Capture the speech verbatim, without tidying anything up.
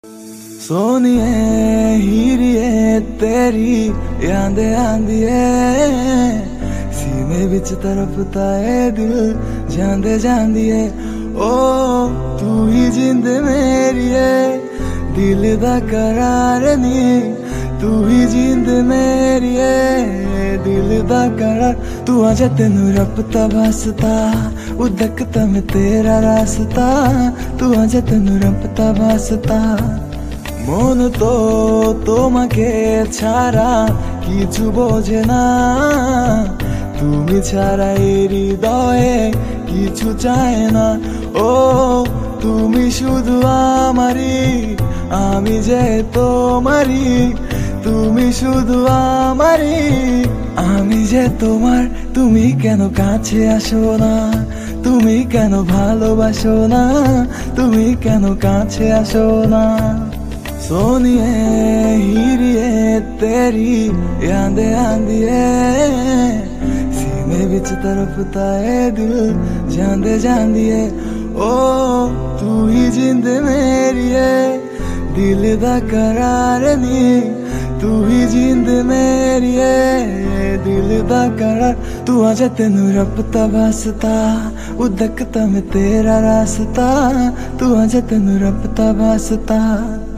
सोनिए हीरिए तेरी याद आंदी है, सीने विच तरफता है दिल जांदे जांदी है। ओ तू ही जिंद मेरी है, दिल दा करार नी, तू ही जिंद मेरी है, दिल दा करार। तू आजा तेनू रपता वास्ता, उदकता में तेरा रास्ता, तू आजा तेनू रपता वास्ता। মন তো তোমাকে ছাড়া কিছু বোঝে না, তুমি ছাড়া এই হৃদয়ে কিছু চায় না। ও তুমি শুধু আমারই, আমি যে তোমারই, তুমি শুধু আমারই, আমি যে তোমার। তুমি কেন কাছে আসো না, তুমি কেন ভালোবাসো না, তুমি কেন কাছে আসো না। सोनिए हीरिए तेरी याद आंदी है, सीने विच तरफता है दिल जांदे जांदी है। ओ तू ही जिंद मेरी है, दिल दा करार नी, तू ही जिंद मेरी है, दिल दा करार। तू आजा तेनू रपता वास्ता, उदकता में तेरा रास्ता, तू आजा तेनू रपता वास्ता।